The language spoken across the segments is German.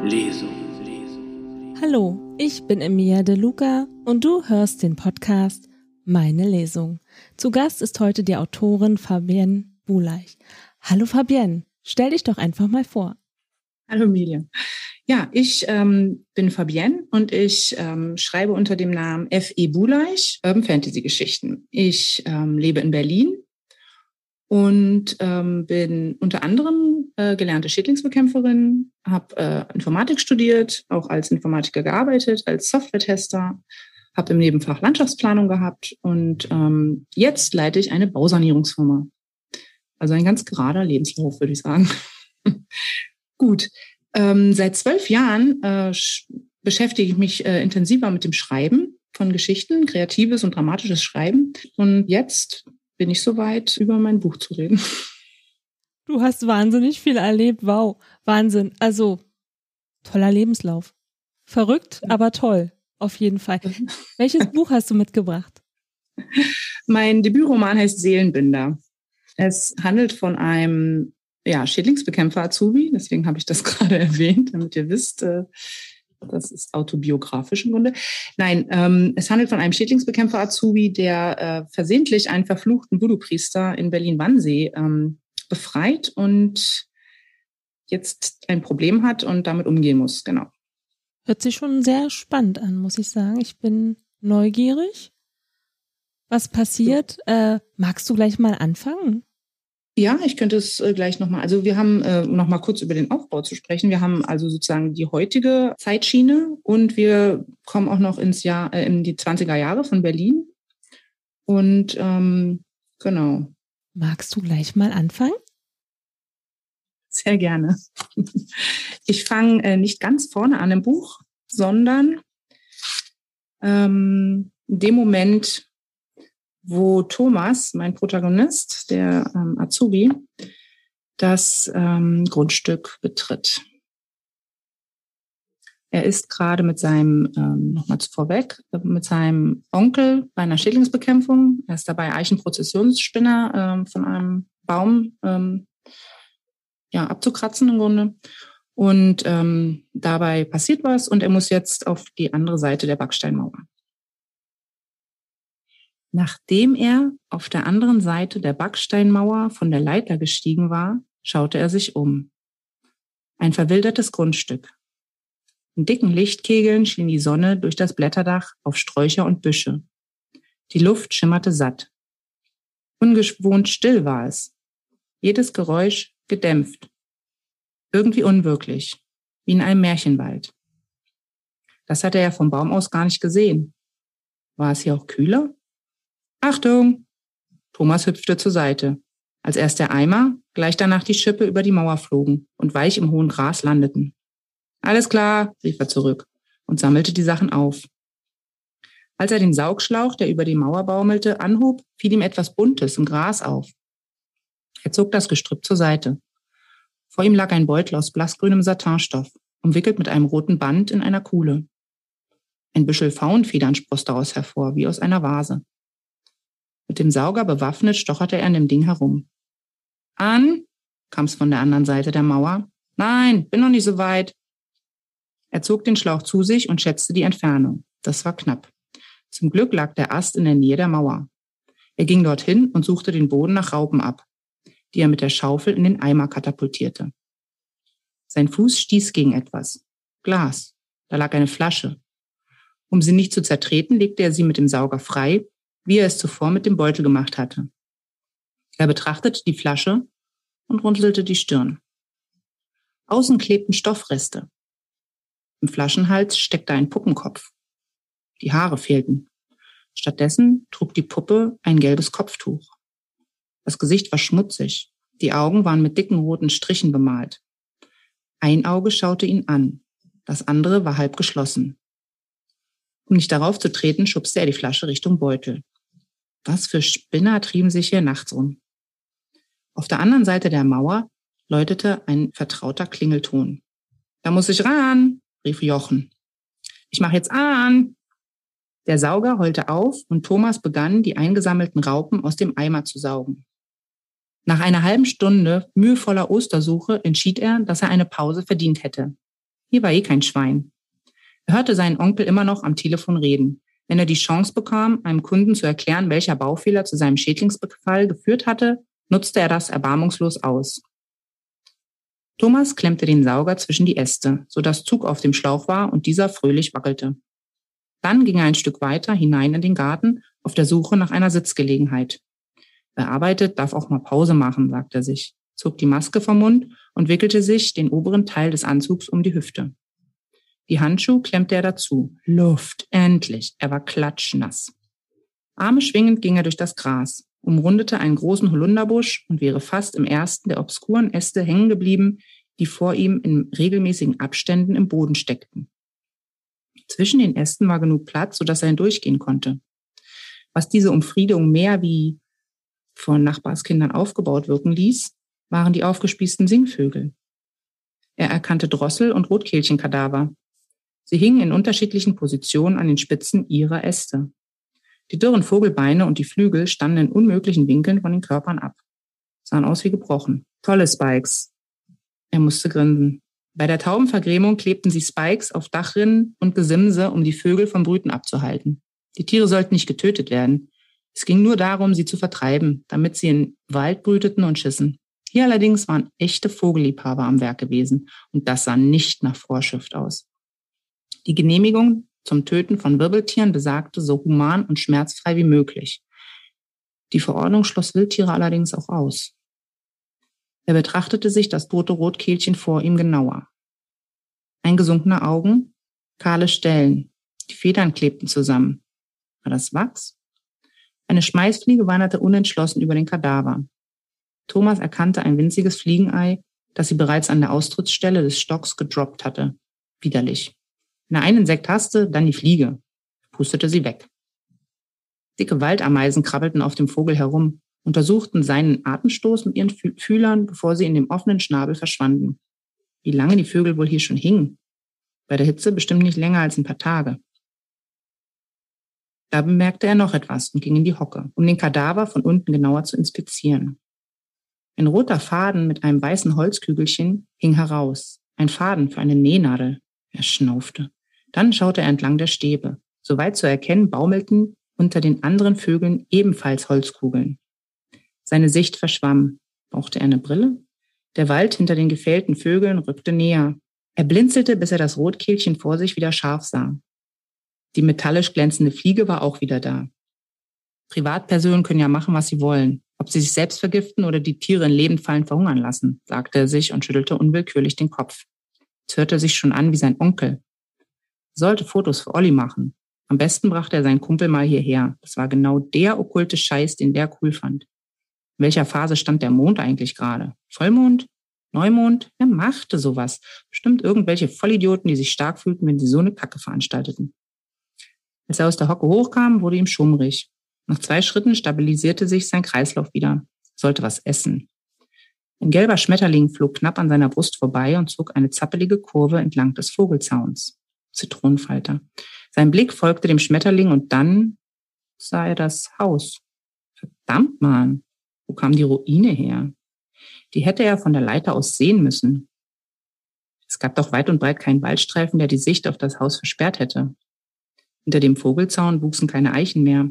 Lesung. Hallo, ich bin Emilia De Luca und du hörst den Podcast Meine Lesung. Zu Gast ist heute die Autorin Fabienne Buleich. Hallo Fabienne, stell dich doch einfach mal vor. Hallo Emilia. Ja, ich bin Fabienne und ich schreibe unter dem Namen F.E. Buleich Urban Fantasy Geschichten. Ich lebe in Berlin und bin unter anderem gelernte Schädlingsbekämpferin, habe Informatik studiert, auch als Informatiker gearbeitet, als Software-Tester, habe im Nebenfach Landschaftsplanung gehabt und jetzt leite ich eine Bausanierungsfirma. Also ein ganz gerader Lebenslauf, würde ich sagen. Gut. Seit 12 Jahren beschäftige ich mich intensiver mit dem Schreiben von Geschichten, kreatives und dramatisches Schreiben. Und jetzt bin ich soweit, über mein Buch zu reden. Du hast wahnsinnig viel erlebt. Wow, Wahnsinn. Also, toller Lebenslauf. Verrückt, aber toll. Auf jeden Fall. Welches Buch hast du mitgebracht? Mein Debütroman heißt Seelenbinder. Es handelt von einem Schädlingsbekämpfer Azubi, deswegen habe ich das gerade erwähnt, damit ihr wisst, das ist autobiografisch im Grunde. Nein, es handelt von einem Schädlingsbekämpfer Azubi, der versehentlich einen verfluchten Voodoo-Priester in Berlin-Wannsee befreit und jetzt ein Problem hat und damit umgehen muss, genau. Hört sich schon sehr spannend an, muss ich sagen. Ich bin neugierig. Was passiert? Magst du gleich mal anfangen? Ja, ich könnte es gleich nochmal, also wir haben, nochmal kurz über den Aufbau zu sprechen. Wir haben also sozusagen die heutige Zeitschiene und wir kommen auch noch in die 20er Jahre von Berlin. Und genau. Magst du gleich mal anfangen? Sehr gerne. Ich fange nicht ganz vorne an im Buch, sondern in dem Moment, wo Thomas, mein Protagonist, der Azubi, das Grundstück betritt. Er ist gerade mit seinem, nochmal vorweg, mit seinem Onkel bei einer Schädlingsbekämpfung. Er ist dabei Eichenprozessionsspinner von einem Baum abzukratzen im Grunde. Und dabei passiert was und er muss jetzt auf die andere Seite der Backsteinmauer. Nachdem er auf der anderen Seite der Backsteinmauer von der Leiter gestiegen war, schaute er sich um. Ein verwildertes Grundstück. In dicken Lichtkegeln schien die Sonne durch das Blätterdach auf Sträucher und Büsche. Die Luft schimmerte satt. Ungewohnt still war es. Jedes Geräusch gedämpft. Irgendwie unwirklich, wie in einem Märchenwald. Das hatte er vom Baum aus gar nicht gesehen. War es hier auch kühler? Achtung! Thomas hüpfte zur Seite, als erst der Eimer, gleich danach die Schippe über die Mauer flogen und weich im hohen Gras landeten. Alles klar, rief er zurück und sammelte die Sachen auf. Als er den Saugschlauch, der über die Mauer baumelte, anhob, fiel ihm etwas Buntes im Gras auf. Er zog das Gestrüpp zur Seite. Vor ihm lag ein Beutel aus blassgrünem Satinstoff, umwickelt mit einem roten Band in einer Kuhle. Ein Büschel Faunfedern spross daraus hervor, wie aus einer Vase. Mit dem Sauger bewaffnet stocherte er an dem Ding herum. An, kam's von der anderen Seite der Mauer. Nein, bin noch nicht so weit. Er zog den Schlauch zu sich und schätzte die Entfernung. Das war knapp. Zum Glück lag der Ast in der Nähe der Mauer. Er ging dorthin und suchte den Boden nach Raupen ab, die er mit der Schaufel in den Eimer katapultierte. Sein Fuß stieß gegen etwas. Glas. Da lag eine Flasche. Um sie nicht zu zertreten, legte er sie mit dem Sauger frei, wie er es zuvor mit dem Beutel gemacht hatte. Er betrachtete die Flasche und runzelte die Stirn. Außen klebten Stoffreste. Im Flaschenhals steckte ein Puppenkopf. Die Haare fehlten. Stattdessen trug die Puppe ein gelbes Kopftuch. Das Gesicht war schmutzig. Die Augen waren mit dicken roten Strichen bemalt. Ein Auge schaute ihn an. Das andere war halb geschlossen. Um nicht darauf zu treten, schubste er die Flasche Richtung Beutel. Was für Spinner trieben sich hier nachts rum? Auf der anderen Seite der Mauer läutete ein vertrauter Klingelton. Da muss ich ran, rief Jochen. Ich mach jetzt an. Der Sauger heulte auf und Thomas begann, die eingesammelten Raupen aus dem Eimer zu saugen. Nach einer halben Stunde mühevoller Ostersuche entschied er, dass er eine Pause verdient hätte. Hier war eh kein Schwein. Er hörte seinen Onkel immer noch am Telefon reden. Wenn er die Chance bekam, einem Kunden zu erklären, welcher Baufehler zu seinem Schädlingsbefall geführt hatte, nutzte er das erbarmungslos aus. Thomas klemmte den Sauger zwischen die Äste, sodass Zug auf dem Schlauch war und dieser fröhlich wackelte. Dann ging er ein Stück weiter hinein in den Garten auf der Suche nach einer Sitzgelegenheit. Wer arbeitet, darf auch mal Pause machen, sagte er sich, zog die Maske vom Mund und wickelte sich den oberen Teil des Anzugs um die Hüfte. Die Handschuhe klemmte er dazu. Luft, endlich. Er war klatschnass. Arme schwingend ging er durch das Gras, umrundete einen großen Holunderbusch und wäre fast im ersten der obskuren Äste hängen geblieben, die vor ihm in regelmäßigen Abständen im Boden steckten. Zwischen den Ästen war genug Platz, sodass er hindurchgehen konnte. Was diese Umfriedung mehr wie von Nachbarskindern aufgebaut wirken ließ, waren die aufgespießten Singvögel. Er erkannte Drossel- und Rotkehlchenkadaver. Sie hingen in unterschiedlichen Positionen an den Spitzen ihrer Äste. Die dürren Vogelbeine und die Flügel standen in unmöglichen Winkeln von den Körpern ab. Sahen aus wie gebrochen. Tolle Spikes. Er musste grinsen. Bei der Taubenvergrämung klebten sie Spikes auf Dachrinnen und Gesimse, um die Vögel vom Brüten abzuhalten. Die Tiere sollten nicht getötet werden. Es ging nur darum, sie zu vertreiben, damit sie im Wald brüteten und schissen. Hier allerdings waren echte Vogelliebhaber am Werk gewesen und das sah nicht nach Vorschrift aus. Die Genehmigung zum Töten von Wirbeltieren besagte, so human und schmerzfrei wie möglich. Die Verordnung schloss Wildtiere allerdings auch aus. Er betrachtete sich das tote Rotkehlchen vor ihm genauer. Eingesunkene Augen, kahle Stellen, die Federn klebten zusammen. War das Wachs? Eine Schmeißfliege wanderte unentschlossen über den Kadaver. Thomas erkannte ein winziges Fliegenei, das sie bereits an der Austrittsstelle des Stocks gedroppt hatte. Widerlich. Wenn er ein Insekt hasste, dann die Fliege. Pustete sie weg. Dicke Waldameisen krabbelten auf dem Vogel herum, untersuchten seinen Atemstoß mit ihren Fühlern, bevor sie in dem offenen Schnabel verschwanden. Wie lange die Vögel wohl hier schon hingen? Bei der Hitze bestimmt nicht länger als ein paar Tage. Da bemerkte er noch etwas und ging in die Hocke, um den Kadaver von unten genauer zu inspizieren. Ein roter Faden mit einem weißen Holzkügelchen hing heraus. Ein Faden für eine Nähnadel. Er schnaufte. Dann schaute er entlang der Stäbe. Soweit zu erkennen, baumelten unter den anderen Vögeln ebenfalls Holzkugeln. Seine Sicht verschwamm. Brauchte er eine Brille? Der Wald hinter den gefällten Vögeln rückte näher. Er blinzelte, bis er das Rotkehlchen vor sich wieder scharf sah. Die metallisch glänzende Fliege war auch wieder da. Privatpersonen können ja machen, was sie wollen. Ob sie sich selbst vergiften oder die Tiere in Lebendfallen verhungern lassen, sagte er sich und schüttelte unwillkürlich den Kopf. Es hörte sich schon an wie sein Onkel. Er sollte Fotos für Olli machen. Am besten brachte er seinen Kumpel mal hierher. Das war genau der okkulte Scheiß, den der cool fand. In welcher Phase stand der Mond eigentlich gerade? Vollmond? Neumond? Wer machte sowas? Bestimmt irgendwelche Vollidioten, die sich stark fühlten, wenn sie so eine Kacke veranstalteten. Als er aus der Hocke hochkam, wurde ihm schummrig. Nach 2 Schritten stabilisierte sich sein Kreislauf wieder. Er sollte was essen. Ein gelber Schmetterling flog knapp an seiner Brust vorbei und zog eine zappelige Kurve entlang des Vogelzauns. Zitronenfalter. Sein Blick folgte dem Schmetterling und dann sah er das Haus. Verdammt, Mann, wo kam die Ruine her? Die hätte er von der Leiter aus sehen müssen. Es gab doch weit und breit keinen Waldstreifen, der die Sicht auf das Haus versperrt hätte. Hinter dem Vogelzaun wuchsen keine Eichen mehr.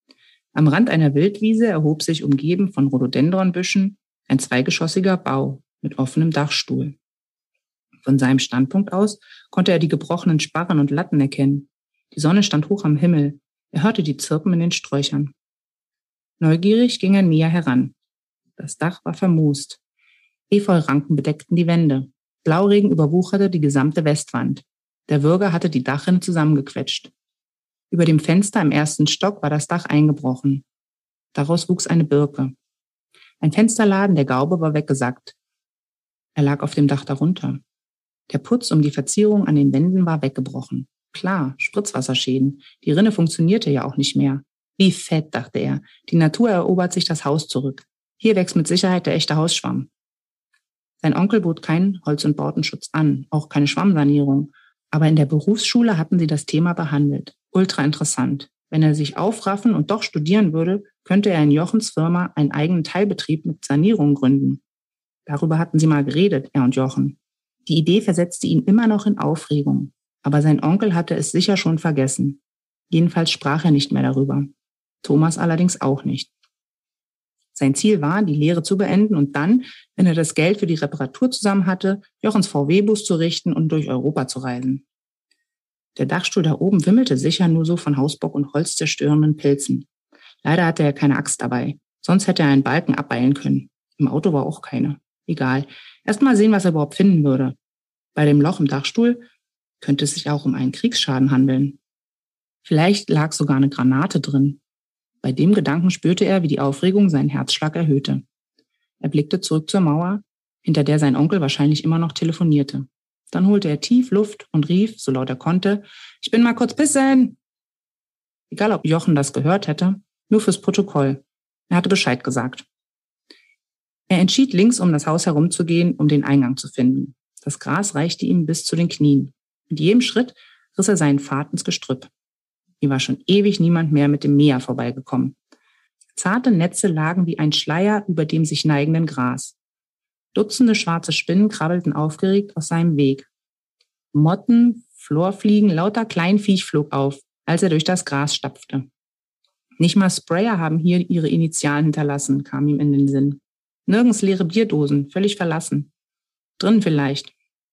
Am Rand einer Wildwiese erhob sich, umgeben von Rhododendronbüschen, ein zweigeschossiger Bau mit offenem Dachstuhl. Von seinem Standpunkt aus konnte er die gebrochenen Sparren und Latten erkennen. Die Sonne stand hoch am Himmel. Er hörte die Zirpen in den Sträuchern. Neugierig ging er näher heran. Das Dach war vermoost. Efeuranken bedeckten die Wände. Blauregen überwucherte die gesamte Westwand. Der Würger hatte die Dachrinne zusammengequetscht. Über dem Fenster im 1. Stock war das Dach eingebrochen. Daraus wuchs eine Birke. Ein Fensterladen der Gaube war weggesackt. Er lag auf dem Dach darunter. Der Putz um die Verzierung an den Wänden war weggebrochen. Klar, Spritzwasserschäden. Die Rinne funktionierte ja auch nicht mehr. Wie fett, dachte er. Die Natur erobert sich das Haus zurück. Hier wächst mit Sicherheit der echte Hausschwamm. Sein Onkel bot keinen Holz- und Bautenschutz an, auch keine Schwammsanierung. Aber in der Berufsschule hatten sie das Thema behandelt. Ultra interessant. Wenn er sich aufraffen und doch studieren würde, könnte er in Jochens Firma einen eigenen Teilbetrieb mit Sanierung gründen. Darüber hatten sie mal geredet, er und Jochen. Die Idee versetzte ihn immer noch in Aufregung, aber sein Onkel hatte es sicher schon vergessen. Jedenfalls sprach er nicht mehr darüber. Thomas allerdings auch nicht. Sein Ziel war, die Lehre zu beenden und dann, wenn er das Geld für die Reparatur zusammen hatte, Jochens VW-Bus zu richten und durch Europa zu reisen. Der Dachstuhl da oben wimmelte sicher nur so von Hausbock und holzzerstörenden Pilzen. Leider hatte er keine Axt dabei, sonst hätte er einen Balken abbeilen können. Im Auto war auch keine. Egal. Erst mal sehen, was er überhaupt finden würde. Bei dem Loch im Dachstuhl könnte es sich auch um einen Kriegsschaden handeln. Vielleicht lag sogar eine Granate drin. Bei dem Gedanken spürte er, wie die Aufregung seinen Herzschlag erhöhte. Er blickte zurück zur Mauer, hinter der sein Onkel wahrscheinlich immer noch telefonierte. Dann holte er tief Luft und rief, so laut er konnte, »Ich bin mal kurz pissen!« Egal, ob Jochen das gehört hätte, nur fürs Protokoll. Er hatte Bescheid gesagt. Er entschied, links um das Haus herumzugehen, um den Eingang zu finden. Das Gras reichte ihm bis zu den Knien. Mit jedem Schritt riss er seinen Pfad ins Gestrüpp. Hier war schon ewig niemand mehr mit dem Mäher vorbeigekommen. Zarte Netze lagen wie ein Schleier über dem sich neigenden Gras. Dutzende schwarze Spinnen krabbelten aufgeregt aus seinem Weg. Motten, Florfliegen, lauter Kleinviech flog auf, als er durch das Gras stapfte. Nicht mal Sprayer haben hier ihre Initialen hinterlassen, kam ihm in den Sinn. Nirgends leere Bierdosen, völlig verlassen. Drin vielleicht.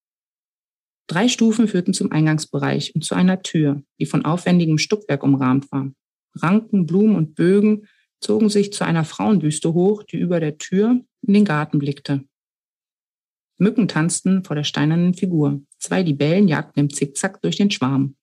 3 Stufen führten zum Eingangsbereich und zu einer Tür, die von aufwendigem Stuckwerk umrahmt war. Ranken, Blumen und Bögen zogen sich zu einer Frauenbüste hoch, die über der Tür in den Garten blickte. Mücken tanzten vor der steinernen Figur. 2 Libellen jagten im Zickzack durch den Schwarm.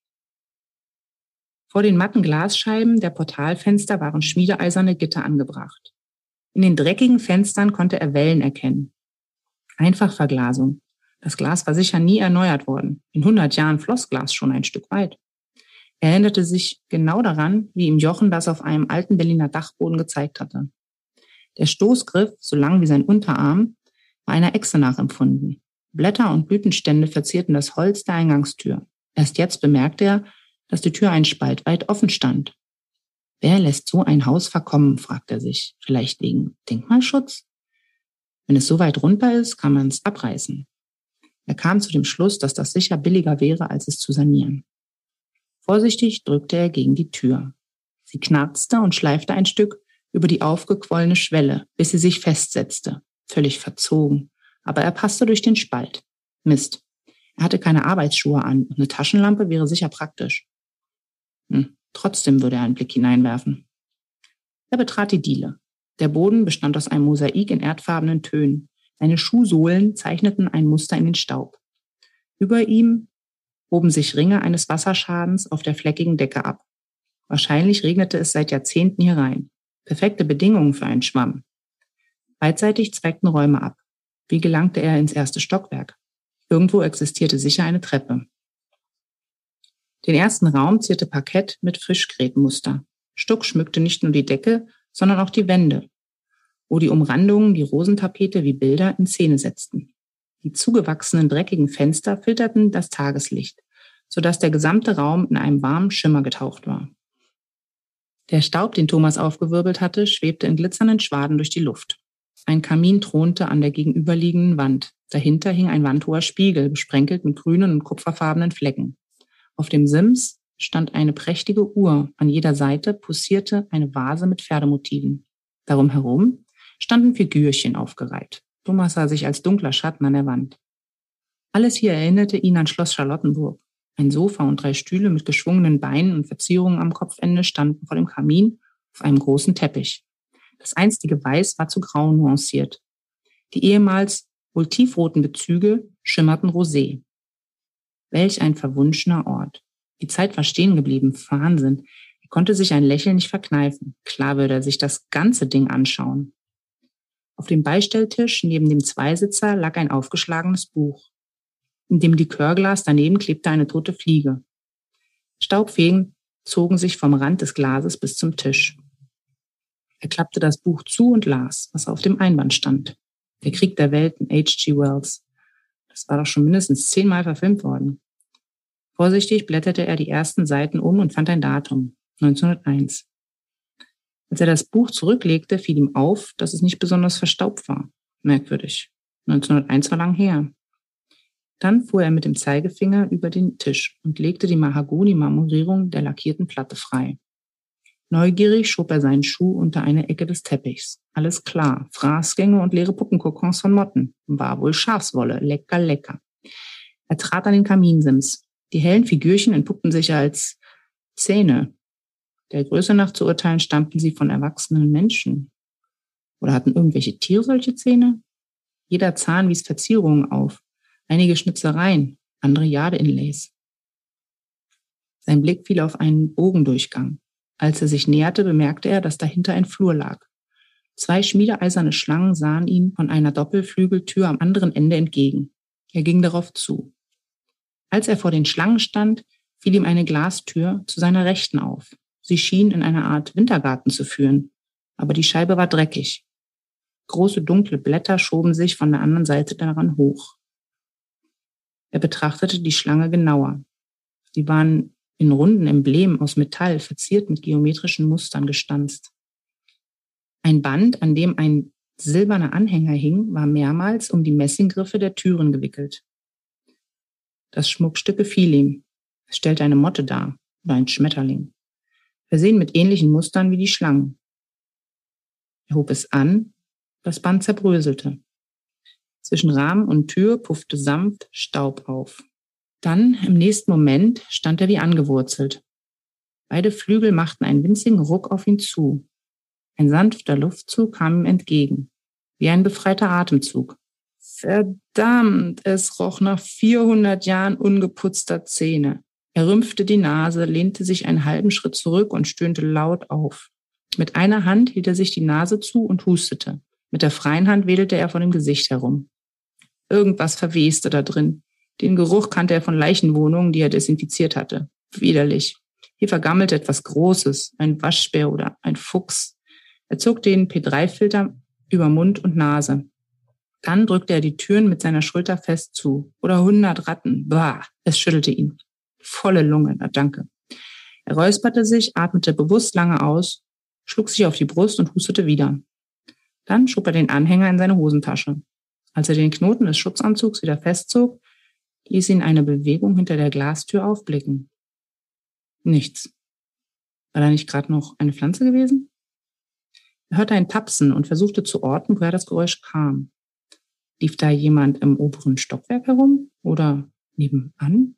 Vor den matten Glasscheiben der Portalfenster waren schmiedeeiserne Gitter angebracht. In den dreckigen Fenstern konnte er Wellen erkennen. Einfachverglasung. Das Glas war sicher nie erneuert worden. In 100 Jahren floss Glas schon ein Stück weit. Er erinnerte sich genau daran, wie ihm Jochen das auf einem alten Berliner Dachboden gezeigt hatte. Der Stoßgriff, so lang wie sein Unterarm, war einer Echse nachempfunden. Blätter und Blütenstände verzierten das Holz der Eingangstür. Erst jetzt bemerkte er, dass die Tür einen Spalt weit offen stand. Wer lässt so ein Haus verkommen, fragte er sich. Vielleicht wegen Denkmalschutz? Wenn es so weit runter ist, kann man es abreißen. Er kam zu dem Schluss, dass das sicher billiger wäre, als es zu sanieren. Vorsichtig drückte er gegen die Tür. Sie knarzte und schleifte ein Stück über die aufgequollene Schwelle, bis sie sich festsetzte. Völlig verzogen, aber er passte durch den Spalt. Mist, er hatte keine Arbeitsschuhe an und eine Taschenlampe wäre sicher praktisch. Trotzdem würde er einen Blick hineinwerfen. Er betrat die Diele. Der Boden bestand aus einem Mosaik in erdfarbenen Tönen. Seine Schuhsohlen zeichneten ein Muster in den Staub. Über ihm hoben sich Ringe eines Wasserschadens auf der fleckigen Decke ab. Wahrscheinlich regnete es seit Jahrzehnten hier rein. Perfekte Bedingungen für einen Schwamm. Beidseitig zweigten Räume ab. Wie gelangte er ins erste Stockwerk? Irgendwo existierte sicher eine Treppe. Den ersten Raum zierte Parkett mit Fischgrätenmuster. Stuck schmückte nicht nur die Decke, sondern auch die Wände, wo die Umrandungen die Rosentapete wie Bilder in Szene setzten. Die zugewachsenen, dreckigen Fenster filterten das Tageslicht, sodass der gesamte Raum in einem warmen Schimmer getaucht war. Der Staub, den Thomas aufgewirbelt hatte, schwebte in glitzernden Schwaden durch die Luft. Ein Kamin thronte an der gegenüberliegenden Wand. Dahinter hing ein wandhoher Spiegel, besprenkelt mit grünen und kupferfarbenen Flecken. Auf dem Sims stand eine prächtige Uhr. An jeder Seite poussierte eine Vase mit Pferdemotiven. Darum herum standen Figürchen aufgereiht. Thomas sah sich als dunkler Schatten an der Wand. Alles hier erinnerte ihn an Schloss Charlottenburg. Ein Sofa und 3 Stühle mit geschwungenen Beinen und Verzierungen am Kopfende standen vor dem Kamin auf einem großen Teppich. Das einstige Weiß war zu grau nuanciert. Die ehemals wohl tiefroten Bezüge schimmerten rosé. Welch ein verwunschener Ort. Die Zeit war stehen geblieben. Wahnsinn. Er konnte sich ein Lächeln nicht verkneifen. Klar würde er sich das ganze Ding anschauen. Auf dem Beistelltisch neben dem Zweisitzer lag ein aufgeschlagenes Buch. In dem Likörglas daneben klebte eine tote Fliege. Staubfäden zogen sich vom Rand des Glases bis zum Tisch. Er klappte das Buch zu und las, was auf dem Einband stand. Der Krieg der Welten, H.G. Wells. Das war doch schon mindestens 10-mal verfilmt worden. Vorsichtig blätterte er die ersten Seiten um und fand ein Datum, 1901. Als er das Buch zurücklegte, fiel ihm auf, dass es nicht besonders verstaubt war. Merkwürdig. 1901 war lang her. Dann fuhr er mit dem Zeigefinger über den Tisch und legte die Mahagoni-Marmorierung der lackierten Platte frei. Neugierig schob er seinen Schuh unter eine Ecke des Teppichs. Alles klar, Fraßgänge und leere Puppenkokons von Motten. War wohl Schafswolle, lecker, lecker. Er trat an den Kaminsims. Die hellen Figürchen entpuppten sich als Zähne. Der Größe nach zu urteilen stammten sie von erwachsenen Menschen. Oder hatten irgendwelche Tiere solche Zähne? Jeder Zahn wies Verzierungen auf. Einige Schnitzereien, andere Jade-Inlays. Sein Blick fiel auf einen Bogendurchgang. Als er sich näherte, bemerkte er, dass dahinter ein Flur lag. 2 schmiedeeiserne Schlangen sahen ihm von einer Doppelflügeltür am anderen Ende entgegen. Er ging darauf zu. Als er vor den Schlangen stand, fiel ihm eine Glastür zu seiner Rechten auf. Sie schien in eine Art Wintergarten zu führen, aber die Scheibe war dreckig. Große dunkle Blätter schoben sich von der anderen Seite daran hoch. Er betrachtete die Schlange genauer. Sie waren in runden Emblemen aus Metall, verziert mit geometrischen Mustern gestanzt. Ein Band, an dem ein silberner Anhänger hing, war mehrmals um die Messinggriffe der Türen gewickelt. Das Schmuckstück gefiel ihm. Es stellte eine Motte dar oder ein Schmetterling, versehen mit ähnlichen Mustern wie die Schlangen. Er hob es an, das Band zerbröselte. Zwischen Rahmen und Tür puffte sanft Staub auf. Dann, im nächsten Moment, stand er wie angewurzelt. Beide Flügel machten einen winzigen Ruck auf ihn zu. Ein sanfter Luftzug kam ihm entgegen, wie ein befreiter Atemzug. Verdammt, es roch nach 400 Jahren ungeputzter Zähne. Er rümpfte die Nase, lehnte sich einen halben Schritt zurück und stöhnte laut auf. Mit einer Hand hielt er sich die Nase zu und hustete. Mit der freien Hand wedelte er vor dem Gesicht herum. Irgendwas verweste da drin. Den Geruch kannte er von Leichenwohnungen, die er desinfiziert hatte. Widerlich. Hier vergammelte etwas Großes, ein Waschbär oder ein Fuchs. Er zog den P3-Filter über Mund und Nase. Dann drückte er die Türen mit seiner Schulter fest zu. Oder 100 Ratten. Bah, es schüttelte ihn. Volle Lunge, na danke. Er räusperte sich, atmete bewusst lange aus, schlug sich auf die Brust und hustete wieder. Dann schob er den Anhänger in seine Hosentasche. Als er den Knoten des Schutzanzugs wieder festzog, ließ ihn eine Bewegung hinter der Glastür aufblicken. Nichts. War da nicht gerade noch eine Pflanze gewesen? Er hörte ein Tapsen und versuchte zu orten, woher das Geräusch kam. Lief da jemand im oberen Stockwerk herum oder nebenan?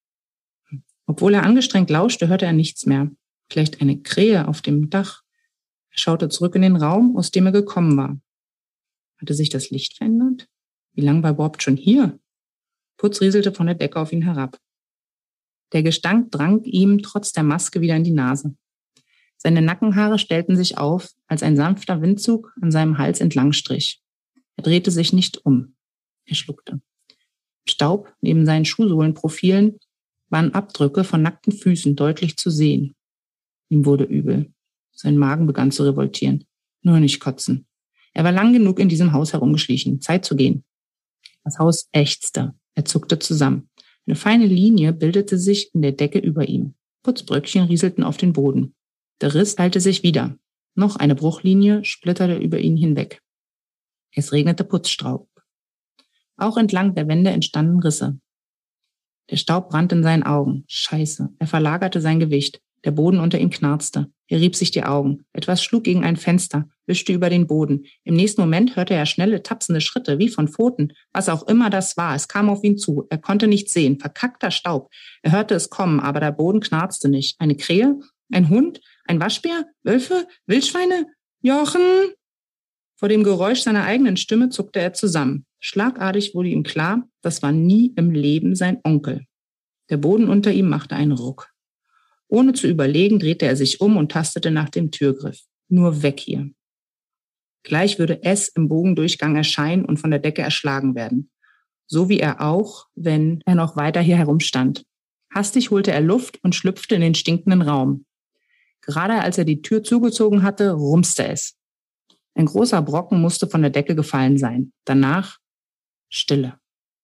Obwohl er angestrengt lauschte, hörte er nichts mehr. Vielleicht eine Krähe auf dem Dach. Er schaute zurück in den Raum, aus dem er gekommen war. Hatte sich das Licht verändert? Wie lange war Bob schon hier? Putz rieselte von der Decke auf ihn herab. Der Gestank drang ihm trotz der Maske wieder in die Nase. Seine Nackenhaare stellten sich auf, als ein sanfter Windzug an seinem Hals entlang strich. Er drehte sich nicht um. Er schluckte. Staub neben seinen Schuhsohlenprofilen waren Abdrücke von nackten Füßen deutlich zu sehen. Ihm wurde übel. Sein Magen begann zu revoltieren. Nur nicht kotzen. Er war lang genug in diesem Haus herumgeschlichen. Zeit zu gehen. Das Haus ächzte. Er zuckte zusammen. Eine feine Linie bildete sich in der Decke über ihm. Putzbröckchen rieselten auf den Boden. Der Riss teilte sich wieder. Noch eine Bruchlinie splitterte über ihn hinweg. Es regnete Putzstaub. Auch entlang der Wände entstanden Risse. Der Staub brannte in seinen Augen. Scheiße. Er verlagerte sein Gewicht. Der Boden unter ihm knarzte. Er rieb sich die Augen. Etwas schlug gegen ein Fenster, wischte über den Boden. Im nächsten Moment hörte er schnelle, tapsende Schritte, wie von Pfoten. Was auch immer das war, es kam auf ihn zu. Er konnte nichts sehen. Verkackter Staub. Er hörte es kommen, aber der Boden knarzte nicht. Eine Krähe? Ein Hund? Ein Waschbär? Wölfe? Wildschweine? Jochen? Vor dem Geräusch seiner eigenen Stimme zuckte er zusammen. Schlagartig wurde ihm klar, das war nie im Leben sein Onkel. Der Boden unter ihm machte einen Ruck. Ohne zu überlegen, drehte er sich um und tastete nach dem Türgriff. Nur weg hier. Gleich würde es im Bogendurchgang erscheinen und von der Decke erschlagen werden. So wie er auch, wenn er noch weiter hier herumstand. Hastig holte er Luft und schlüpfte in den stinkenden Raum. Gerade als er die Tür zugezogen hatte, rumste es. Ein großer Brocken musste von der Decke gefallen sein. Danach Stille.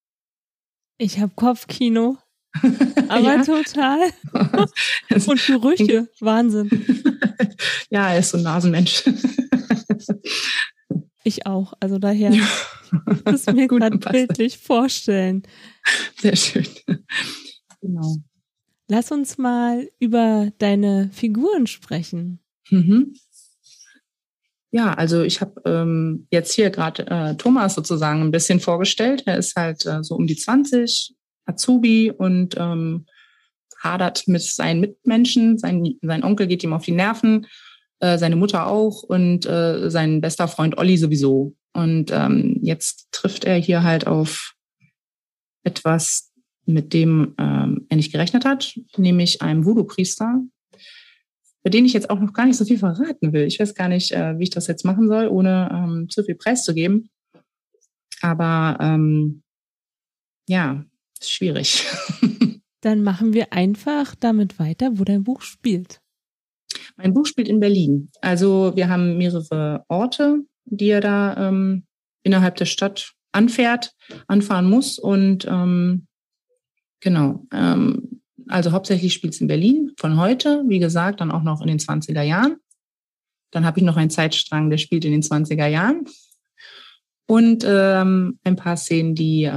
Ich habe Kopfkino. Aber ja. Total. Und Gerüche. Wahnsinn. Ja, er ist so ein Nasenmensch. Ich auch. Also daher Das mir Gut, gerade dann passt bildlich vorstellen. das. Sehr schön. Genau. Lass uns mal über deine Figuren sprechen. Mhm. Ja, also ich habe jetzt hier gerade Thomas sozusagen ein bisschen vorgestellt. Er ist halt so um die 20, Azubi und hadert mit seinen Mitmenschen. Sein Onkel geht ihm auf die Nerven, seine Mutter auch und sein bester Freund Olli sowieso. Und jetzt trifft er hier halt auf etwas, mit dem er nicht gerechnet hat, nämlich einem Voodoo-Priester, bei denen ich jetzt auch noch gar nicht so viel verraten will. Ich weiß gar nicht, wie ich das jetzt machen soll, ohne zu viel preiszugeben. Aber ja, ist schwierig. Dann machen wir einfach damit weiter, wo dein Buch spielt. Mein Buch spielt in Berlin. Also wir haben mehrere Orte, die er da innerhalb der Stadt anfahren muss. Und genau, also hauptsächlich spielt es in Berlin von heute, wie gesagt, dann auch noch in den 20er Jahren. Dann habe ich noch einen Zeitstrang, der spielt in den 20er Jahren. Und ein paar Szenen, die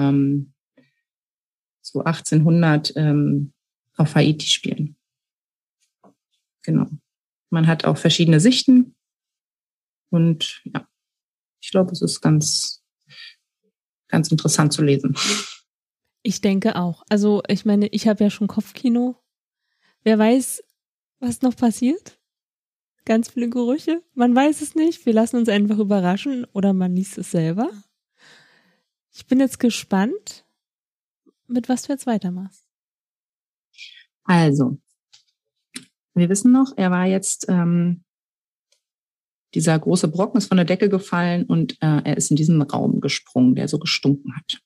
so 1800 auf Haiti spielen. Genau. Man hat auch verschiedene Sichten. Und ja, ich glaube, es ist ganz, ganz interessant zu lesen. Ich denke auch. Also ich meine, ich habe ja schon Kopfkino. Wer weiß, was noch passiert? Ganz viele Gerüche. Man weiß es nicht. Wir lassen uns einfach überraschen oder man liest es selber. Ich bin jetzt gespannt, mit was du jetzt weitermachst. Also, wir wissen noch, er war jetzt, dieser große Brocken ist von der Decke gefallen und er ist in diesen Raum gesprungen, der so gestunken hat.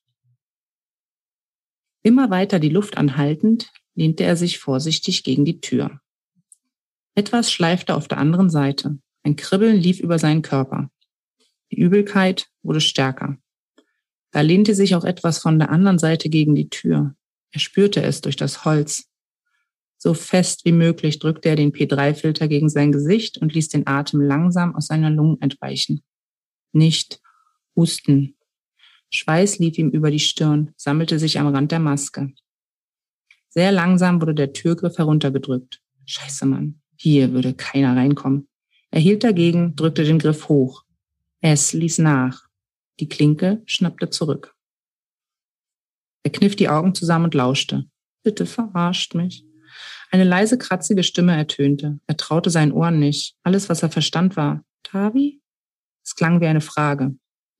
Immer weiter die Luft anhaltend, lehnte er sich vorsichtig gegen die Tür. Etwas schleifte auf der anderen Seite. Ein Kribbeln lief über seinen Körper. Die Übelkeit wurde stärker. Da lehnte sich auch etwas von der anderen Seite gegen die Tür. Er spürte es durch das Holz. So fest wie möglich drückte er den P3-Filter gegen sein Gesicht und ließ den Atem langsam aus seiner Lungen entweichen. Nicht husten. Schweiß lief ihm über die Stirn, sammelte sich am Rand der Maske. Sehr langsam wurde der Türgriff heruntergedrückt. Scheiße, Mann, hier würde keiner reinkommen. Er hielt dagegen, drückte den Griff hoch. Es ließ nach. Die Klinke schnappte zurück. Er kniff die Augen zusammen und lauschte. Bitte verarscht mich. Eine leise, kratzige Stimme ertönte. Er traute seinen Ohren nicht. Alles, was er verstand, war Tavi? Es klang wie eine Frage.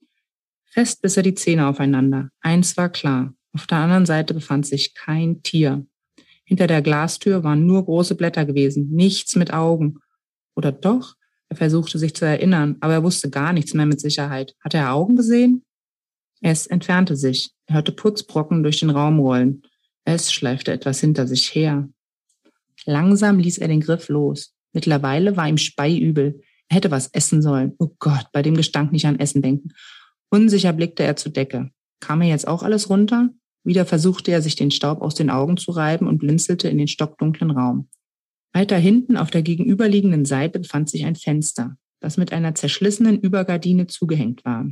Fest biss er die Zähne aufeinander. Eins war klar. Auf der anderen Seite befand sich kein Tier. Hinter der Glastür waren nur große Blätter gewesen. Nichts mit Augen. Oder doch? Er versuchte sich zu erinnern, aber er wusste gar nichts mehr mit Sicherheit. Hatte er Augen gesehen? Es entfernte sich. Er hörte Putzbrocken durch den Raum rollen. Es schleifte etwas hinter sich her. Langsam ließ er den Griff los. Mittlerweile war ihm speiübel. Er hätte was essen sollen. Oh Gott, bei dem Gestank nicht an Essen denken. Unsicher blickte er zur Decke. Kam er jetzt auch alles runter? Wieder versuchte er, sich den Staub aus den Augen zu reiben und blinzelte in den stockdunklen Raum. Weiter hinten auf der gegenüberliegenden Seite befand sich ein Fenster, das mit einer zerschlissenen Übergardine zugehängt war.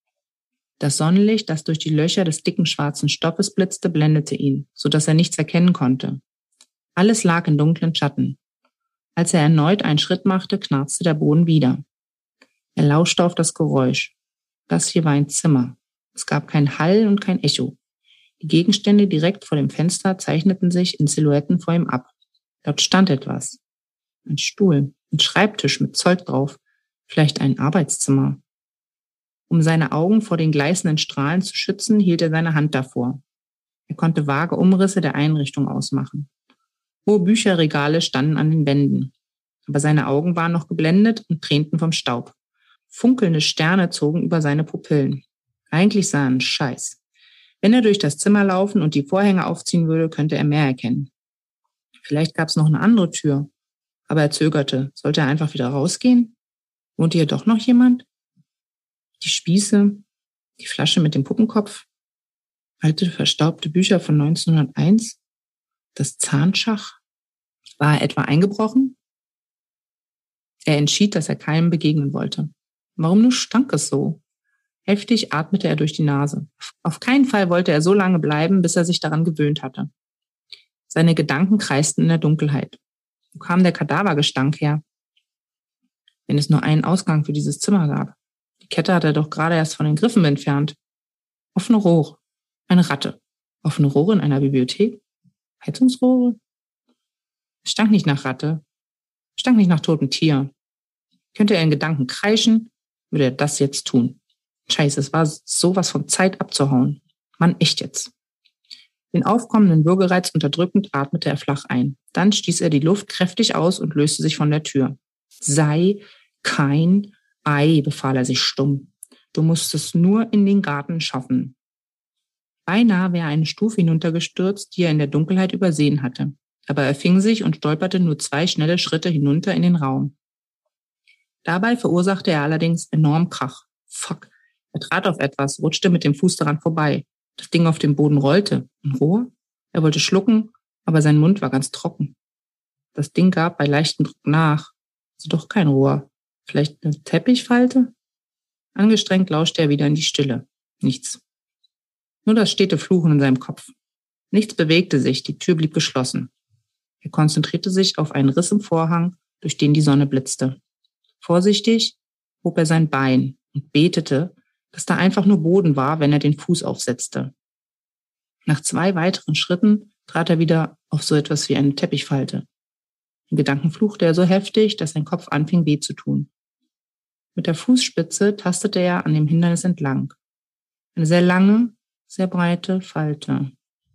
Das Sonnenlicht, das durch die Löcher des dicken schwarzen Stoffes blitzte, blendete ihn, so dass er nichts erkennen konnte. Alles lag in dunklen Schatten. Als er erneut einen Schritt machte, knarzte der Boden wieder. Er lauschte auf das Geräusch. Das hier war ein Zimmer. Es gab kein Hall und kein Echo. Die Gegenstände direkt vor dem Fenster zeichneten sich in Silhouetten vor ihm ab. Dort stand etwas. Ein Stuhl, ein Schreibtisch mit Zeug drauf, vielleicht ein Arbeitszimmer. Um seine Augen vor den gleißenden Strahlen zu schützen, hielt er seine Hand davor. Er konnte vage Umrisse der Einrichtung ausmachen. Hohe Bücherregale standen an den Wänden. Aber seine Augen waren noch geblendet und tränten vom Staub. Funkelnde Sterne zogen über seine Pupillen. Eigentlich sah er einen Scheiß. Wenn er durch das Zimmer laufen und die Vorhänge aufziehen würde, könnte er mehr erkennen. Vielleicht gab es noch eine andere Tür. Aber er zögerte. Sollte er einfach wieder rausgehen? Wohnte hier doch noch jemand? Die Spieße, die Flasche mit dem Puppenkopf, alte verstaubte Bücher von 1901, das Zahnschach. War er etwa eingebrochen? Er entschied, dass er keinem begegnen wollte. Warum nur stank es so? Heftig atmete er durch die Nase. Auf keinen Fall wollte er so lange bleiben, bis er sich daran gewöhnt hatte. Seine Gedanken kreisten in der Dunkelheit. Wo kam der Kadavergestank her? Wenn es nur einen Ausgang für dieses Zimmer gab. Die Kette hat er doch gerade erst von den Griffen entfernt. Offene Rohre. Eine Ratte. Offene Rohre in einer Bibliothek? Heizungsrohre? Es stank nicht nach Ratte. Es stank nicht nach totem Tier. Könnte er in Gedanken kreischen, würde er das jetzt tun. Scheiße, es war sowas von Zeit abzuhauen. Mann, echt jetzt. Den aufkommenden Würgereiz unterdrückend atmete er flach ein. Dann stieß er die Luft kräftig aus und löste sich von der Tür. Sei kein Ei, befahl er sich stumm. Du musst es nur in den Garten schaffen. Beinahe wäre eine Stufe hinuntergestürzt, die er in der Dunkelheit übersehen hatte. Aber er fing sich und stolperte nur 2 schnelle Schritte hinunter in den Raum. Dabei verursachte er allerdings enorm Krach. Fuck. Er trat auf etwas, rutschte mit dem Fuß daran vorbei. Das Ding auf dem Boden rollte. Ein Rohr? Er wollte schlucken, aber sein Mund war ganz trocken. Das Ding gab bei leichtem Druck nach. Also doch kein Rohr. Vielleicht eine Teppichfalte? Angestrengt lauschte er wieder in die Stille. Nichts. Nur das stete Fluchen in seinem Kopf. Nichts bewegte sich, die Tür blieb geschlossen. Er konzentrierte sich auf einen Riss im Vorhang, durch den die Sonne blitzte. Vorsichtig hob er sein Bein und betete, dass da einfach nur Boden war, wenn er den Fuß aufsetzte. Nach 2 weiteren Schritten trat er wieder auf so etwas wie eine Teppichfalte. In Gedanken fluchte er so heftig, dass sein Kopf anfing weh zu tun. Mit der Fußspitze tastete er an dem Hindernis entlang. Eine sehr lange, sehr breite Falte.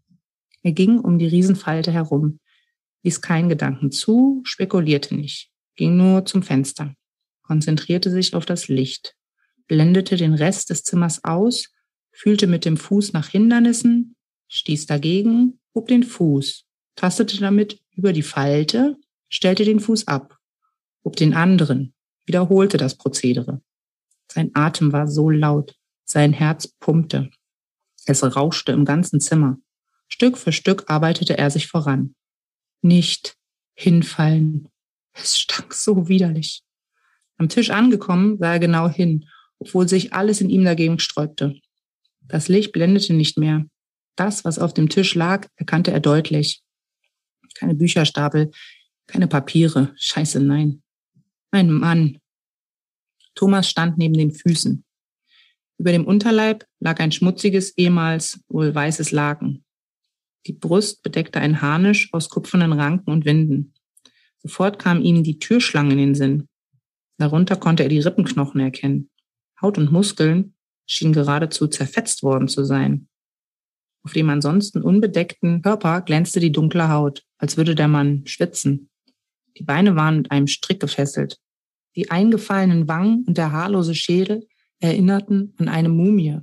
Er ging um die Riesenfalte herum, ließ keinen Gedanken zu, spekulierte nicht, ging nur zum Fenster, konzentrierte sich auf das Licht, blendete den Rest des Zimmers aus, fühlte mit dem Fuß nach Hindernissen, stieß dagegen, hob den Fuß, tastete damit über die Falte, stellte den Fuß ab, hob den anderen, wiederholte das Prozedere. Sein Atem war so laut, sein Herz pumpte. Es rauschte im ganzen Zimmer. Stück für Stück arbeitete er sich voran. Nicht hinfallen. Es stank so widerlich. Am Tisch angekommen, sah er genau hin, obwohl sich alles in ihm dagegen sträubte. Das Licht blendete nicht mehr. Das, was auf dem Tisch lag, erkannte er deutlich. Keine Bücherstapel, keine Papiere. Scheiße, nein. Ein Mann. Thomas stand neben den Füßen. Über dem Unterleib lag ein schmutziges, ehemals wohl weißes Laken. Die Brust bedeckte ein Harnisch aus kupfernen Ranken und Winden. Sofort kam ihm die Türschlange in den Sinn. Darunter konnte er die Rippenknochen erkennen. Haut und Muskeln schienen geradezu zerfetzt worden zu sein. Auf dem ansonsten unbedeckten Körper glänzte die dunkle Haut, als würde der Mann schwitzen. Die Beine waren mit einem Strick gefesselt. Die eingefallenen Wangen und der haarlose Schädel erinnerten an eine Mumie.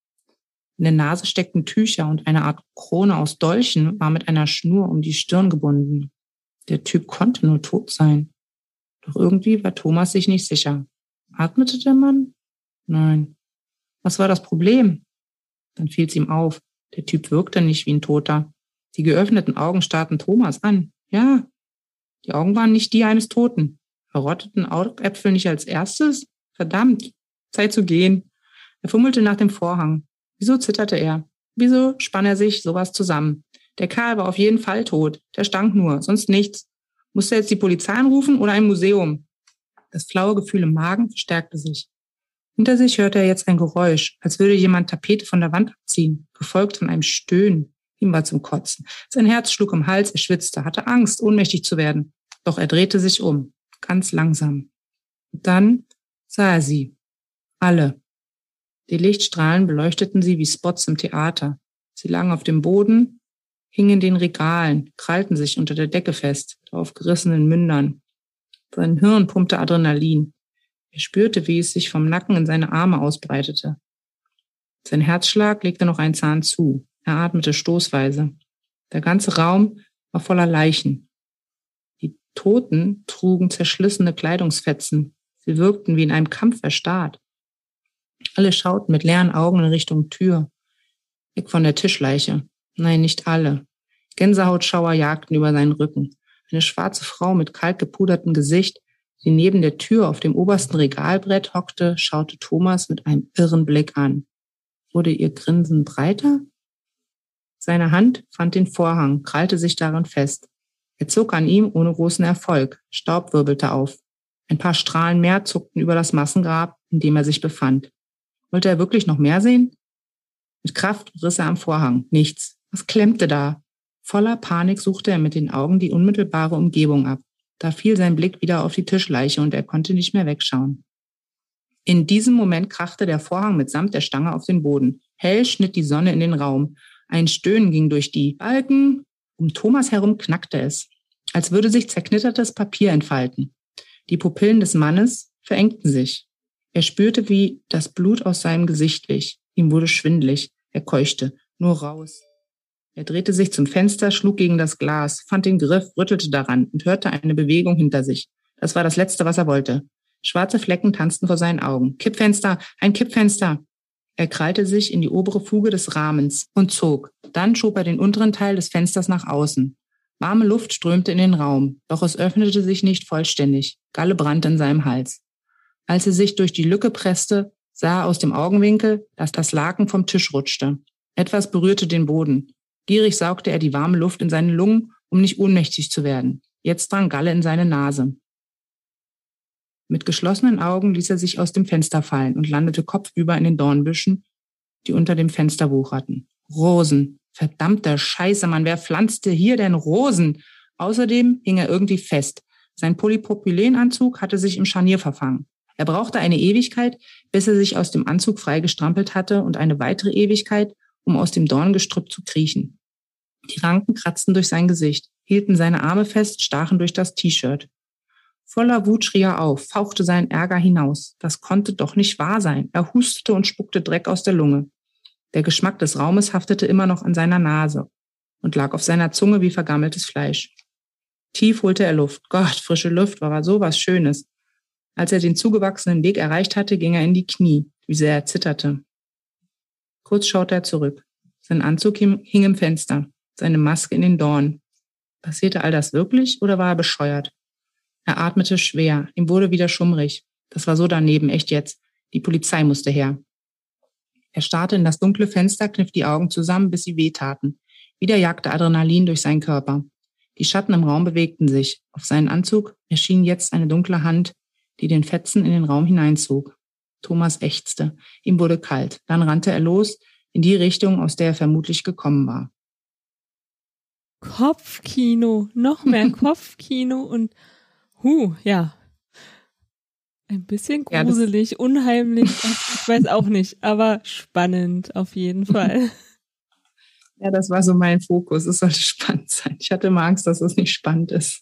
In der Nase steckten Tücher und eine Art Krone aus Dolchen war mit einer Schnur um die Stirn gebunden. Der Typ konnte nur tot sein. Doch irgendwie war Thomas sich nicht sicher. Atmete der Mann? Nein. Was war das Problem? Dann fiel es ihm auf. Der Typ wirkte nicht wie ein Toter. Die geöffneten Augen starrten Thomas an. Ja, die Augen waren nicht die eines Toten. Verrotteten Augäpfel nicht als erstes? Verdammt, Zeit zu gehen. Er fummelte nach dem Vorhang. Wieso zitterte er? Wieso spann er sich sowas zusammen? Der Kerl war auf jeden Fall tot. Der stank nur, sonst nichts. Musste er jetzt die Polizei anrufen oder ein Museum? Das flaue Gefühl im Magen verstärkte sich. Hinter sich hörte er jetzt ein Geräusch, als würde jemand Tapete von der Wand abziehen, gefolgt von einem Stöhnen. Ihm war zum Kotzen. Sein Herz schlug im Hals, er schwitzte, hatte Angst, ohnmächtig zu werden. Doch er drehte sich um, ganz langsam. Und dann sah er sie. Alle. Die Lichtstrahlen beleuchteten sie wie Spots im Theater. Sie lagen auf dem Boden, hingen in den Regalen, krallten sich unter der Decke fest, auf gerissenen Mündern. Sein Hirn pumpte Adrenalin. Er spürte, wie es sich vom Nacken in seine Arme ausbreitete. Sein Herzschlag legte noch einen Zahn zu. Er atmete stoßweise. Der ganze Raum war voller Leichen. Die Toten trugen zerschlissene Kleidungsfetzen. Sie wirkten wie in einem Kampf erstarrt. Alle schauten mit leeren Augen in Richtung Tür. Weg von der Tischleiche. Nein, nicht alle. Gänsehautschauer jagten über seinen Rücken. Eine schwarze Frau mit kalt gepudertem Gesicht die neben der Tür auf dem obersten Regalbrett hockte, schaute Thomas mit einem irren Blick an. Wurde ihr Grinsen breiter? Seine Hand fand den Vorhang, krallte sich darin fest. Er zog an ihm ohne großen Erfolg. Staub wirbelte auf. Ein paar Strahlen mehr zuckten über das Massengrab, in dem er sich befand. Wollte er wirklich noch mehr sehen? Mit Kraft riss er am Vorhang. Nichts. Was klemmte da? Voller Panik suchte er mit den Augen die unmittelbare Umgebung ab. Da fiel sein Blick wieder auf die Tischleiche und er konnte nicht mehr wegschauen. In diesem Moment krachte der Vorhang mitsamt der Stange auf den Boden. Hell schnitt die Sonne in den Raum. Ein Stöhnen ging durch die Balken. Um Thomas herum knackte es, als würde sich zerknittertes Papier entfalten. Die Pupillen des Mannes verengten sich. Er spürte, wie das Blut aus seinem Gesicht wich. Ihm wurde schwindelig. Er keuchte. Nur raus. Er drehte sich zum Fenster, schlug gegen das Glas, fand den Griff, rüttelte daran und hörte eine Bewegung hinter sich. Das war das Letzte, was er wollte. Schwarze Flecken tanzten vor seinen Augen. Kippfenster, ein Kippfenster. Er krallte sich in die obere Fuge des Rahmens und zog. Dann schob er den unteren Teil des Fensters nach außen. Warme Luft strömte in den Raum, doch es öffnete sich nicht vollständig. Galle brannte in seinem Hals. Als er sich durch die Lücke presste, sah er aus dem Augenwinkel, dass das Laken vom Tisch rutschte. Etwas berührte den Boden. Gierig saugte er die warme Luft in seine Lungen, um nicht ohnmächtig zu werden. Jetzt drang Galle in seine Nase. Mit geschlossenen Augen ließ er sich aus dem Fenster fallen und landete kopfüber in den Dornbüschen, die unter dem Fenster wucherten. Rosen. Verdammte Scheiße, Mann, wer pflanzte hier denn Rosen? Außerdem hing er irgendwie fest. Sein Polypropylenanzug hatte sich im Scharnier verfangen. Er brauchte eine Ewigkeit, bis er sich aus dem Anzug freigestrampelt hatte und eine weitere Ewigkeit, um aus dem Dorngestrüpp zu kriechen. Die Ranken kratzten durch sein Gesicht, hielten seine Arme fest, stachen durch das T-Shirt. Voller Wut schrie er auf, fauchte seinen Ärger hinaus. Das konnte doch nicht wahr sein. Er hustete und spuckte Dreck aus der Lunge. Der Geschmack des Raumes haftete immer noch an seiner Nase und lag auf seiner Zunge wie vergammeltes Fleisch. Tief holte er Luft. Gott, frische Luft war so was Schönes. Als er den zugewachsenen Weg erreicht hatte, ging er in die Knie, wie sehr er zitterte. Kurz schaute er zurück. Sein Anzug hing im Fenster, seine Maske in den Dorn. Passierte all das wirklich oder war er bescheuert? Er atmete schwer, ihm wurde wieder schummrig. Das war so daneben, echt jetzt. Die Polizei musste her. Er starrte in das dunkle Fenster, kniff die Augen zusammen, bis sie wehtaten. Wieder jagte Adrenalin durch seinen Körper. Die Schatten im Raum bewegten sich. Auf seinen Anzug erschien jetzt eine dunkle Hand, die den Fetzen in den Raum hineinzog. Thomas ächzte. Ihm wurde kalt. Dann rannte er los, in die Richtung, aus der er vermutlich gekommen war. Kopfkino, noch mehr Kopfkino und ja. Ein bisschen gruselig, unheimlich, ich weiß auch nicht, aber spannend auf jeden Fall. Ja, das war so mein Fokus. Es sollte spannend sein. Ich hatte immer Angst, dass es nicht spannend ist.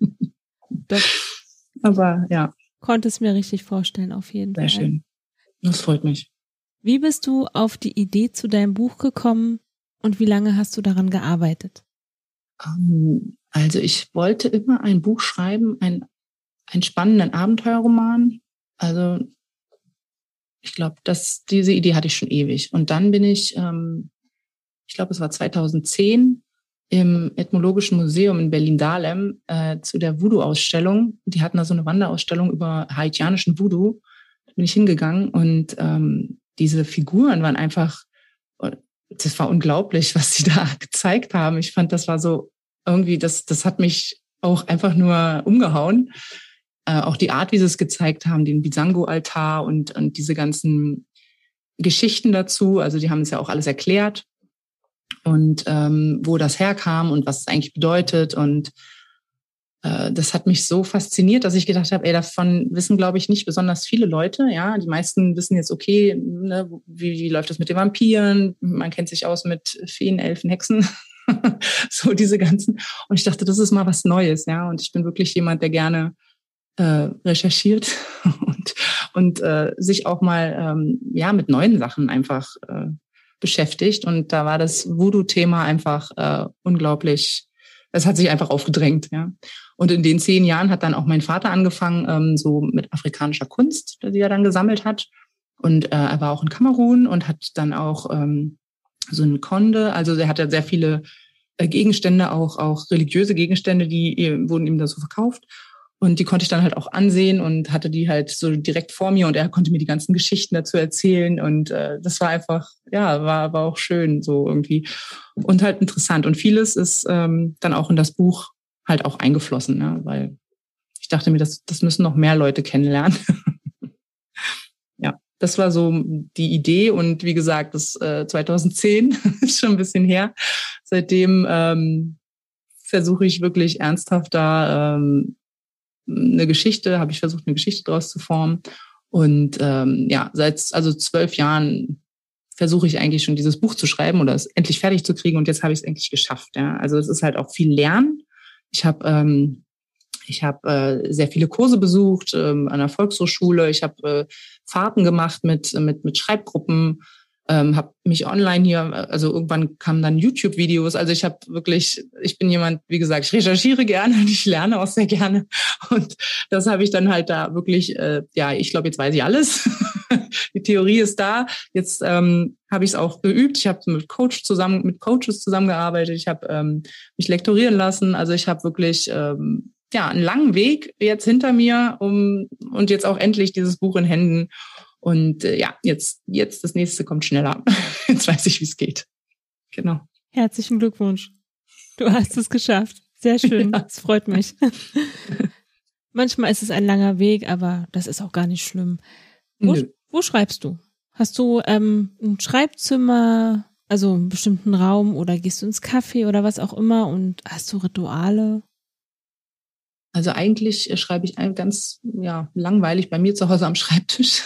Aber ja. Konnte es mir richtig vorstellen, auf jeden Fall. Sehr schön. Das freut mich. Wie bist du auf die Idee zu deinem Buch gekommen und wie lange hast du daran gearbeitet? Also ich wollte immer ein Buch schreiben, einen spannenden Abenteuerroman. Also ich glaube, diese Idee hatte ich schon ewig. Und dann bin ich glaube, es war 2010, im Ethnologischen Museum in Berlin-Dahlem zu der Voodoo-Ausstellung. Die hatten da so eine Wanderausstellung über haitianischen Voodoo. Da bin ich hingegangen und diese Figuren waren einfach, das war unglaublich, was sie da gezeigt haben. Ich fand, das war so irgendwie, das hat mich auch einfach nur umgehauen. Auch die Art, wie sie es gezeigt haben, den Bizango-Altar und diese ganzen Geschichten dazu. Also die haben es ja auch alles erklärt. Und wo das herkam und was es eigentlich bedeutet. Und das hat mich so fasziniert, dass ich gedacht habe, davon wissen, glaube ich, nicht besonders viele Leute. Ja, die meisten wissen jetzt, okay, ne, wie läuft das mit den Vampiren? Man kennt sich aus mit Feen, Elfen, Hexen. So diese ganzen. Und ich dachte, das ist mal was Neues. Ja, und ich bin wirklich jemand, der gerne recherchiert und sich auch mal mit neuen Sachen einfach beschäftigt. Und da war das Voodoo-Thema einfach unglaublich, es hat sich einfach aufgedrängt. Ja. Und in den 10 Jahren hat dann auch mein Vater angefangen, so mit afrikanischer Kunst, die er dann gesammelt hat. Und er war auch in Kamerun und hat dann auch so ein Konde, also er hatte sehr viele Gegenstände, auch religiöse Gegenstände, die wurden ihm da so verkauft. Und die konnte ich dann halt auch ansehen und hatte die halt so direkt vor mir und er konnte mir die ganzen Geschichten dazu erzählen. Und das war einfach, ja, war auch schön so irgendwie. Und halt interessant. Und vieles ist dann auch in das Buch halt auch eingeflossen, ne? Weil ich dachte mir, das müssen noch mehr Leute kennenlernen. Ja, das war so die Idee. Und wie gesagt, das 2010 ist schon ein bisschen her. Seitdem versuche ich wirklich ernsthaft da habe ich versucht, eine Geschichte draus zu formen. Und seit 12 Jahren versuche ich eigentlich schon dieses Buch zu schreiben oder es endlich fertig zu kriegen. Und jetzt habe ich es endlich geschafft. Ja. Also es ist halt auch viel Lernen. Ich habe sehr viele Kurse besucht an der Volkshochschule. Ich habe Fahrten gemacht mit Schreibgruppen. Habe mich online hier, also irgendwann kamen dann YouTube-Videos. Also ich bin jemand, wie gesagt, ich recherchiere gerne und ich lerne auch sehr gerne. Und das habe ich dann halt da wirklich, ich glaube, jetzt weiß ich alles. Die Theorie ist da. Jetzt habe ich es auch geübt. Ich habe mit Coaches zusammengearbeitet. Ich habe mich lektorieren lassen. Also ich habe wirklich einen langen Weg jetzt hinter mir und jetzt auch endlich dieses Buch in Händen. Und jetzt das nächste kommt schneller. Jetzt weiß ich, wie es geht. Genau. Herzlichen Glückwunsch. Du hast es geschafft. Sehr schön. Das freut mich. Manchmal ist es ein langer Weg, aber das ist auch gar nicht schlimm. Wo schreibst du? Hast du ein Schreibzimmer, also einen bestimmten Raum oder gehst du ins Café oder was auch immer und hast du Rituale? Also eigentlich schreibe ich ganz langweilig bei mir zu Hause am Schreibtisch.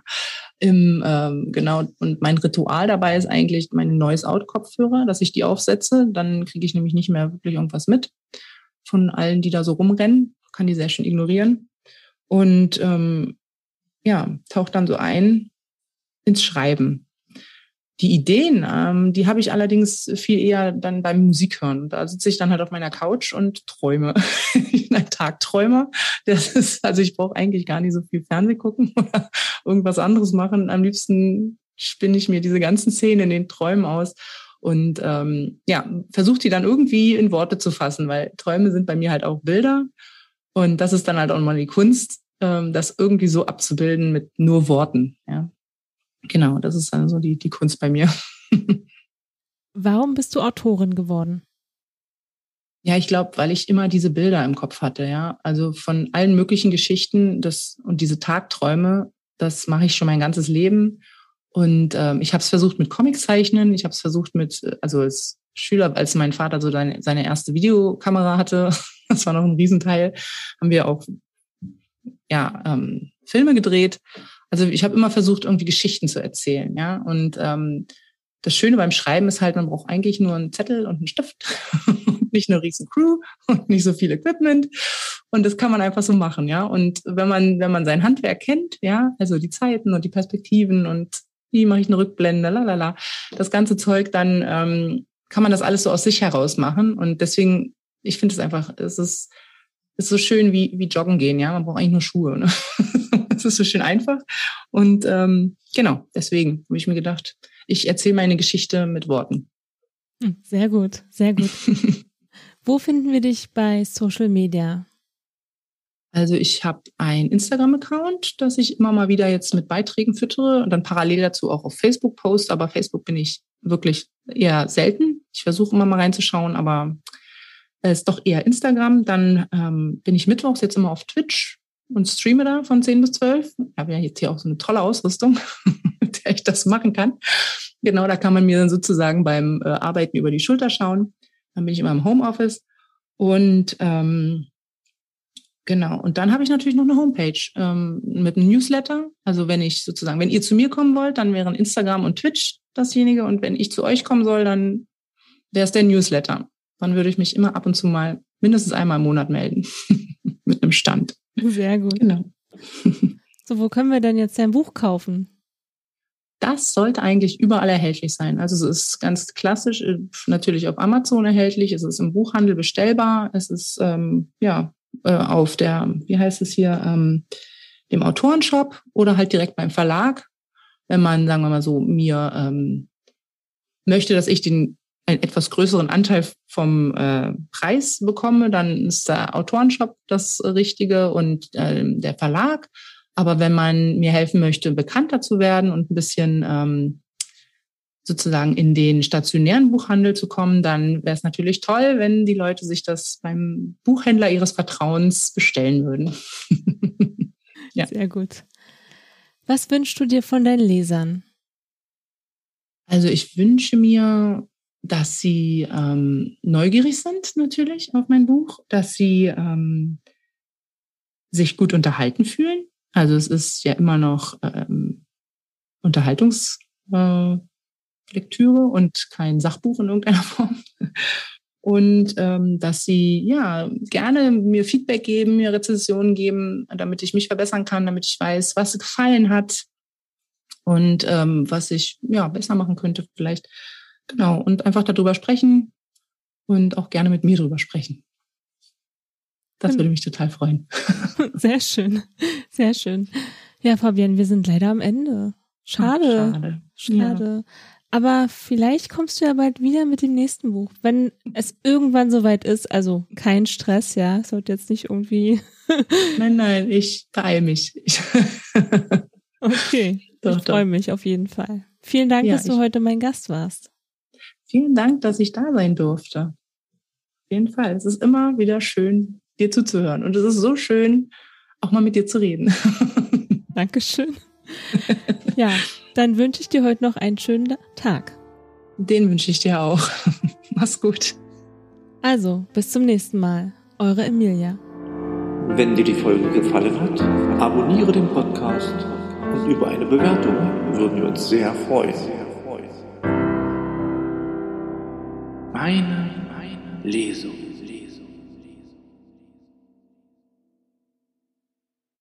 Und mein Ritual dabei ist eigentlich meine Noise-Out-Kopfhörer, dass ich die aufsetze. Dann kriege ich nämlich nicht mehr wirklich irgendwas mit von allen, die da so rumrennen. Kann die sehr schön ignorieren. Und tauche dann so ein ins Schreiben. Die Ideen, die habe ich allerdings viel eher dann beim Musikhören. Da sitze ich dann halt auf meiner Couch und träume. Ich bin ein Tagträumer. Ich brauche eigentlich gar nicht so viel Fernsehen gucken oder irgendwas anderes machen. Am liebsten spinne ich mir diese ganzen Szenen in den Träumen aus und versuche die dann irgendwie in Worte zu fassen, weil Träume sind bei mir halt auch Bilder. Und das ist dann halt auch mal die Kunst, das irgendwie so abzubilden mit nur Worten, ja. Genau, das ist dann so die Kunst bei mir. Warum bist du Autorin geworden? Ja, ich glaube, weil ich immer diese Bilder im Kopf hatte, ja. Also von allen möglichen Geschichten und diese Tagträume, das mache ich schon mein ganzes Leben. Und ich habe es versucht mit Comiczeichnen, ich habe es versucht als Schüler, als mein Vater so seine erste Videokamera hatte, das war noch ein Riesenteil, haben wir auch Filme gedreht. Also ich habe immer versucht, irgendwie Geschichten zu erzählen, ja. Und das Schöne beim Schreiben ist halt, man braucht eigentlich nur einen Zettel und einen Stift und nicht eine riesen Crew und nicht so viel Equipment. Und das kann man einfach so machen, ja. Und wenn man sein Handwerk kennt, ja, also die Zeiten und die Perspektiven und wie mache ich eine Rückblende, das ganze Zeug, dann kann man das alles so aus sich heraus machen. Und deswegen, ich finde es einfach, es ist so schön wie Joggen gehen, ja. Man braucht eigentlich nur Schuhe, ne? Es ist so schön einfach. Und deswegen habe ich mir gedacht, ich erzähle meine Geschichte mit Worten. Sehr gut, sehr gut. Wo finden wir dich bei Social Media? Also ich habe einen Instagram-Account, das ich immer mal wieder jetzt mit Beiträgen füttere und dann parallel dazu auch auf Facebook poste. Aber Facebook bin ich wirklich eher selten. Ich versuche immer mal reinzuschauen, aber es ist doch eher Instagram. Dann bin ich mittwochs jetzt immer auf Twitch und streame da von 10 bis 12. Ich habe ja jetzt hier auch so eine tolle Ausrüstung, mit der ich das machen kann. Genau, da kann man mir dann sozusagen beim Arbeiten über die Schulter schauen. Dann bin ich immer im Homeoffice. Und und dann habe ich natürlich noch eine Homepage mit einem Newsletter. Also wenn ihr zu mir kommen wollt, dann wären Instagram und Twitch dasjenige. Und wenn ich zu euch kommen soll, dann wäre es der Newsletter. Dann würde ich mich immer ab und zu mal mindestens einmal im Monat melden mit einem Stand. Sehr gut. Genau. So, wo können wir denn jetzt dein Buch kaufen? Das sollte eigentlich überall erhältlich sein. Also es ist ganz klassisch, natürlich auf Amazon erhältlich. Es ist im Buchhandel bestellbar. Es ist auf der, wie heißt es hier, dem Autorenshop oder halt direkt beim Verlag. Wenn man, sagen wir mal so, mir möchte, dass ich den einen etwas größeren Anteil vom Preis bekomme, dann ist der Autorenshop das Richtige und der Verlag. Aber wenn man mir helfen möchte, bekannter zu werden und ein bisschen sozusagen in den stationären Buchhandel zu kommen, dann wäre es natürlich toll, wenn die Leute sich das beim Buchhändler ihres Vertrauens bestellen würden. Ja. Sehr gut. Was wünschst du dir von deinen Lesern? Also ich wünsche mir, dass sie neugierig sind natürlich auf mein Buch, dass sie sich gut unterhalten fühlen. Also es ist ja immer noch Unterhaltungslektüre und kein Sachbuch in irgendeiner Form. Und dass sie ja gerne mir Feedback geben, mir Rezensionen geben, damit ich mich verbessern kann, damit ich weiß, was gefallen hat und was ich ja besser machen könnte vielleicht. Genau, und einfach darüber sprechen und auch gerne mit mir darüber sprechen. Das würde mich total freuen. Sehr schön, sehr schön. Ja, Fabienne, wir sind leider am Ende. Schade. Ach, schade. Ja. Aber vielleicht kommst du ja bald wieder mit dem nächsten Buch, wenn es irgendwann soweit ist. Also kein Stress, ja. Es sollte jetzt nicht irgendwie... Nein, ich beeile mich. Okay, ich freue mich auf jeden Fall. Vielen Dank, dass du heute mein Gast warst. Vielen Dank, dass ich da sein durfte. Auf jeden Fall. Es ist immer wieder schön, dir zuzuhören. Und es ist so schön, auch mal mit dir zu reden. Dankeschön. Ja, dann wünsche ich dir heute noch einen schönen Tag. Den wünsche ich dir auch. Mach's gut. Also, bis zum nächsten Mal. Eure Emilia. Wenn dir die Folge gefallen hat, abonniere den Podcast und über eine Bewertung würden wir uns sehr freuen. Meine Lesung.